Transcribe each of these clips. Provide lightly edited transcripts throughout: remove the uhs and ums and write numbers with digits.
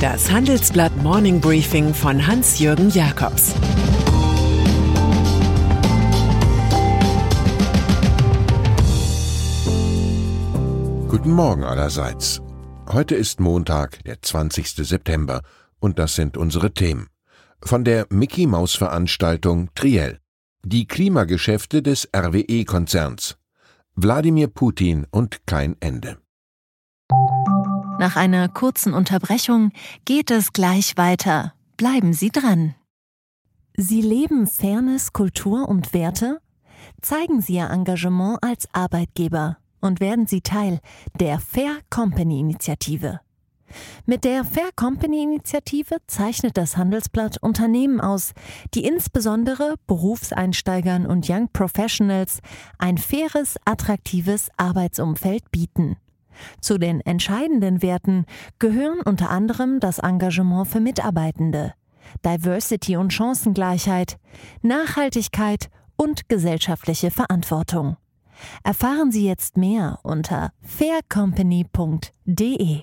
Das Handelsblatt Morning Briefing von Hans-Jürgen Jakobs. Guten Morgen allerseits. Heute ist Montag, der 20. September, und das sind unsere Themen. Von der Mickey-Maus-Veranstaltung Triell. Die Klimageschäfte des RWE-Konzerns. Wladimir Putin und kein Ende. Nach einer kurzen Unterbrechung geht es gleich weiter. Bleiben Sie dran. Sie leben Fairness, Kultur und Werte? Zeigen Sie Ihr Engagement als Arbeitgeber und werden Sie Teil der Fair Company Initiative. Mit der Fair Company Initiative zeichnet das Handelsblatt Unternehmen aus, die insbesondere Berufseinsteigern und Young Professionals ein faires, attraktives Arbeitsumfeld bieten. Zu den entscheidenden Werten gehören unter anderem das Engagement für Mitarbeitende, Diversity und Chancengleichheit, Nachhaltigkeit und gesellschaftliche Verantwortung. Erfahren Sie jetzt mehr unter faircompany.de.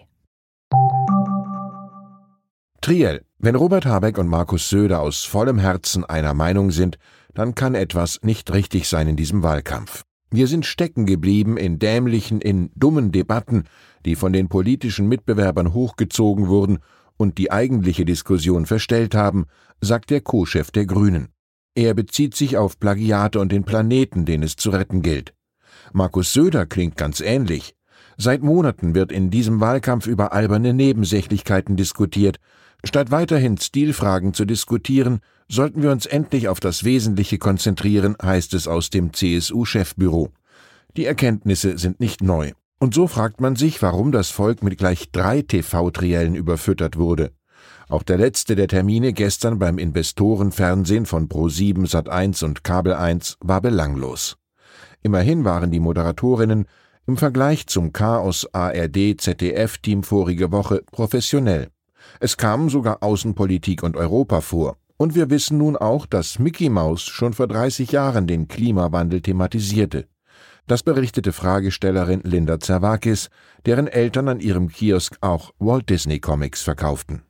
Triell. Wenn Robert Habeck und Markus Söder aus vollem Herzen einer Meinung sind, dann kann etwas nicht richtig sein in diesem Wahlkampf. Wir sind stecken geblieben in dämlichen, in dummen Debatten, die von den politischen Mitbewerbern hochgezogen wurden und die eigentliche Diskussion verstellt haben, sagt der Co-Chef der Grünen. Er bezieht sich auf Plagiate und den Planeten, den es zu retten gilt. Markus Söder klingt ganz ähnlich. Seit Monaten wird in diesem Wahlkampf über alberne Nebensächlichkeiten diskutiert. Statt weiterhin Stilfragen zu diskutieren, sollten wir uns endlich auf das Wesentliche konzentrieren, heißt es aus dem CSU-Chefbüro. Die Erkenntnisse sind nicht neu. Und so fragt man sich, warum das Volk mit gleich 3 TV-Triellen überfüttert wurde. Auch der letzte der Termine gestern beim Investorenfernsehen von Pro7, Sat1 und Kabel 1 war belanglos. Immerhin waren die Moderatorinnen im Vergleich zum Chaos ARD-ZDF-Team vorige Woche professionell. Es kamen sogar Außenpolitik und Europa vor. Und wir wissen nun auch, dass Mickey Maus schon vor 30 Jahren den Klimawandel thematisierte. Das berichtete Fragestellerin Linda Zerwakis, deren Eltern an ihrem Kiosk auch Walt Disney Comics verkauften.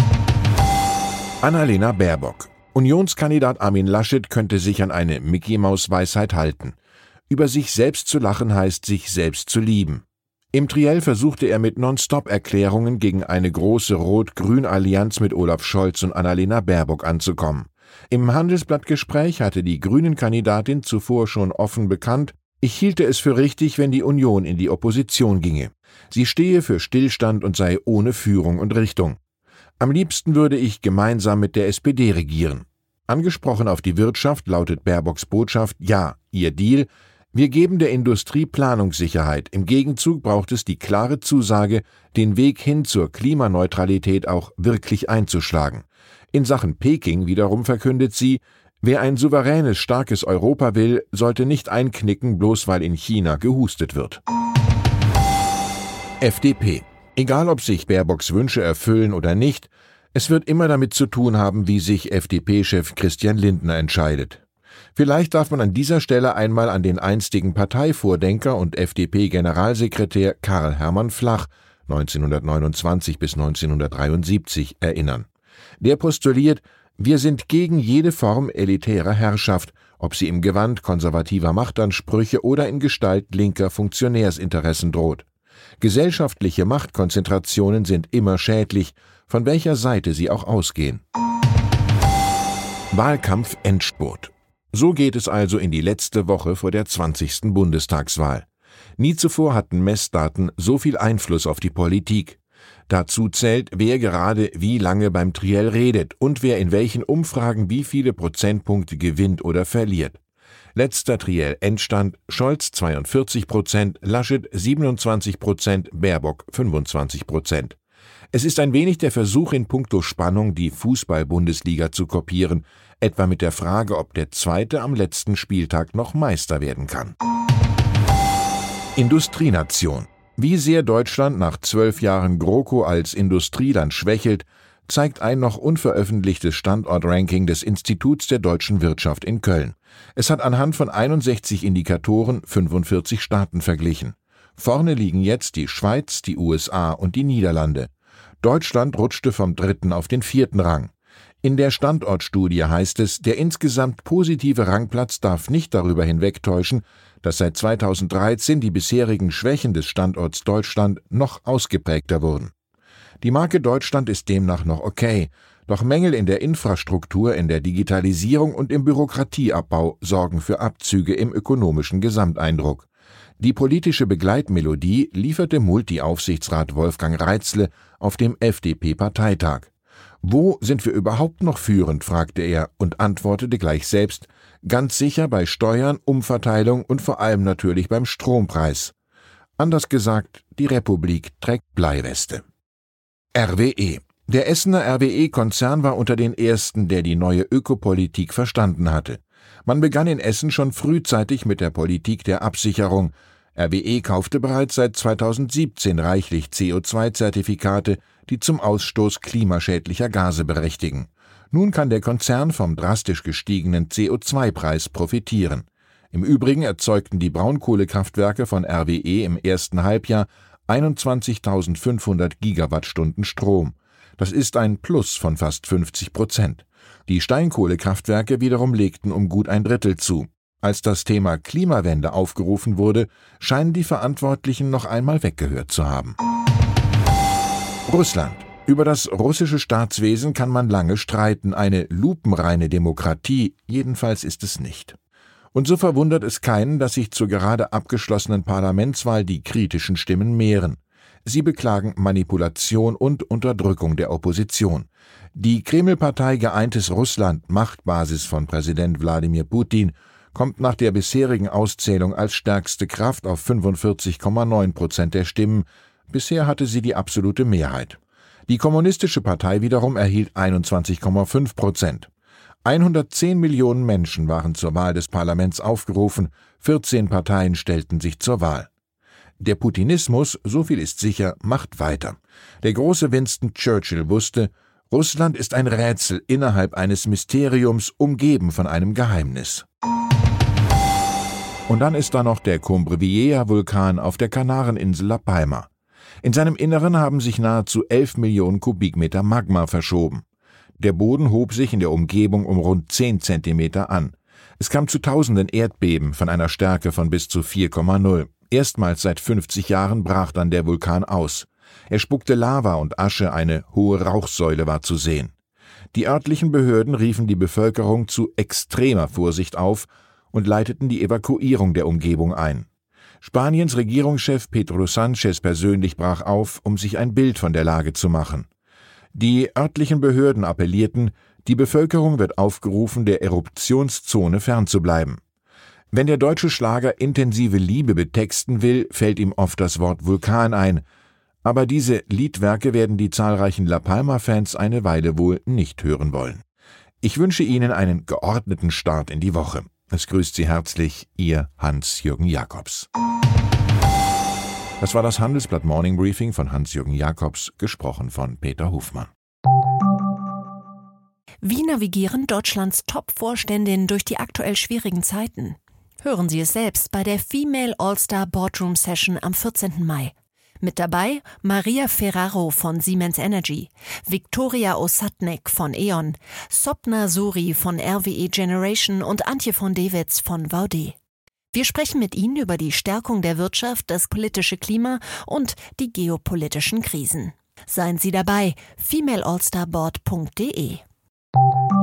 Annalena Baerbock. Unionskandidat Armin Laschet könnte sich an eine Mickey-Maus-Weisheit halten. Über sich selbst zu lachen heißt, sich selbst zu lieben. Im Triell versuchte er mit Non-Stop-Erklärungen gegen eine große Rot-Grün-Allianz mit Olaf Scholz und Annalena Baerbock anzukommen. Im Handelsblattgespräch hatte die Grünen-Kandidatin zuvor schon offen bekannt, ich hielte es für richtig, wenn die Union in die Opposition ginge. Sie stehe für Stillstand und sei ohne Führung und Richtung. Am liebsten würde ich gemeinsam mit der SPD regieren. Angesprochen auf die Wirtschaft lautet Baerbocks Botschaft, ja, ihr Deal, wir geben der Industrie Planungssicherheit. Im Gegenzug braucht es die klare Zusage, den Weg hin zur Klimaneutralität auch wirklich einzuschlagen. In Sachen Peking wiederum verkündet sie, wer ein souveränes, starkes Europa will, sollte nicht einknicken, bloß weil in China gehustet wird. FDP. Egal ob sich Baerbocks Wünsche erfüllen oder nicht, es wird immer damit zu tun haben, wie sich FDP-Chef Christian Lindner entscheidet. Vielleicht darf man an dieser Stelle einmal an den einstigen Parteivordenker und FDP-Generalsekretär Karl Hermann Flach 1929 bis 1973 erinnern. Der postuliert, wir sind gegen jede Form elitärer Herrschaft, ob sie im Gewand konservativer Machtansprüche oder in Gestalt linker Funktionärsinteressen droht. Gesellschaftliche Machtkonzentrationen sind immer schädlich, von welcher Seite sie auch ausgehen. Wahlkampf Endspurt. So geht es also in die letzte Woche vor der 20. Bundestagswahl. Nie zuvor hatten Messdaten so viel Einfluss auf die Politik. Dazu zählt, wer gerade wie lange beim Triell redet und wer in welchen Umfragen wie viele Prozentpunkte gewinnt oder verliert. Letzter Triell-Endstand: Scholz 42%, Laschet 27%, Baerbock 25%. Es ist ein wenig der Versuch in puncto Spannung, die Fußball-Bundesliga zu kopieren, etwa mit der Frage, ob der Zweite am letzten Spieltag noch Meister werden kann. Industrienation. Wie sehr Deutschland nach 12 Jahren GroKo als Industrieland schwächelt, zeigt ein noch unveröffentlichtes Standortranking des Instituts der deutschen Wirtschaft in Köln. Es hat anhand von 61 Indikatoren 45 Staaten verglichen. Vorne liegen jetzt die Schweiz, die USA und die Niederlande. Deutschland rutschte vom 3. auf den 4. Rang. In der Standortstudie heißt es, der insgesamt positive Rangplatz darf nicht darüber hinwegtäuschen, dass seit 2013 die bisherigen Schwächen des Standorts Deutschland noch ausgeprägter wurden. Die Marke Deutschland ist demnach noch okay, doch Mängel in der Infrastruktur, in der Digitalisierung und im Bürokratieabbau sorgen für Abzüge im ökonomischen Gesamteindruck. Die politische Begleitmelodie lieferte Multi-Aufsichtsrat Wolfgang Reitzle auf dem FDP-Parteitag. »Wo sind wir überhaupt noch führend?« fragte er und antwortete gleich selbst, ganz sicher bei Steuern, Umverteilung und vor allem natürlich beim Strompreis. Anders gesagt, die Republik trägt Bleiweste. RWE. Der Essener RWE-Konzern war unter den ersten, der die neue Ökopolitik verstanden hatte. Man begann in Essen schon frühzeitig mit der Politik der Absicherung. RWE kaufte bereits seit 2017 reichlich CO2-Zertifikate, die zum Ausstoß klimaschädlicher Gase berechtigen. Nun kann der Konzern vom drastisch gestiegenen CO2-Preis profitieren. Im Übrigen erzeugten die Braunkohlekraftwerke von RWE im ersten Halbjahr 21.500 Gigawattstunden Strom. Das ist ein Plus von fast 50%. Die Steinkohlekraftwerke wiederum legten um gut ein Drittel zu. Als das Thema Klimawende aufgerufen wurde, scheinen die Verantwortlichen noch einmal weggehört zu haben. Russland. Über das russische Staatswesen kann man lange streiten, eine lupenreine Demokratie jedenfalls ist es nicht. Und so verwundert es keinen, dass sich zur gerade abgeschlossenen Parlamentswahl die kritischen Stimmen mehren. Sie beklagen Manipulation und Unterdrückung der Opposition. Die Kreml-Partei Geeintes Russland, Machtbasis von Präsident Wladimir Putin, kommt nach der bisherigen Auszählung als stärkste Kraft auf 45,9% der Stimmen. Bisher hatte sie die absolute Mehrheit. Die Kommunistische Partei wiederum erhielt 21,5%. 110 Millionen Menschen waren zur Wahl des Parlaments aufgerufen, 14 Parteien stellten sich zur Wahl. Der Putinismus, so viel ist sicher, macht weiter. Der große Winston Churchill wusste, Russland ist ein Rätsel innerhalb eines Mysteriums, umgeben von einem Geheimnis. Und dann ist da noch der Cumbre Vieja-Vulkan auf der Kanareninsel La Palma. In seinem Inneren haben sich nahezu 11 Millionen Kubikmeter Magma verschoben. Der Boden hob sich in der Umgebung um rund 10 Zentimeter an. Es kam zu tausenden Erdbeben von einer Stärke von bis zu 4,0. Erstmals seit 50 Jahren brach dann der Vulkan aus. Er spuckte Lava und Asche, eine hohe Rauchsäule war zu sehen. Die örtlichen Behörden riefen die Bevölkerung zu extremer Vorsicht auf und leiteten die Evakuierung der Umgebung ein. Spaniens Regierungschef Pedro Sánchez persönlich brach auf, um sich ein Bild von der Lage zu machen. Die örtlichen Behörden appellierten, die Bevölkerung wird aufgerufen, der Eruptionszone fernzubleiben. Wenn der deutsche Schlager intensive Liebe betexten will, fällt ihm oft das Wort Vulkan ein. Aber diese Liedwerke werden die zahlreichen La Palma-Fans eine Weile wohl nicht hören wollen. Ich wünsche Ihnen einen geordneten Start in die Woche. Es grüßt Sie herzlich, Ihr Hans-Jürgen Jakobs. Das war das Handelsblatt Morning Briefing von Hans-Jürgen Jakobs, gesprochen von Peter Hofmann. Wie navigieren Deutschlands Top-Vorständinnen durch die aktuell schwierigen Zeiten? Hören Sie es selbst bei der Female All-Star Boardroom Session am 14. Mai. Mit dabei Maria Ferraro von Siemens Energy, Viktoria Osatnek von E.ON, Sopna Suri von RWE Generation und Antje von Dewitz von Vaude. Wir sprechen mit Ihnen über die Stärkung der Wirtschaft, das politische Klima und die geopolitischen Krisen. Seien Sie dabei, femaleallstarboard.de.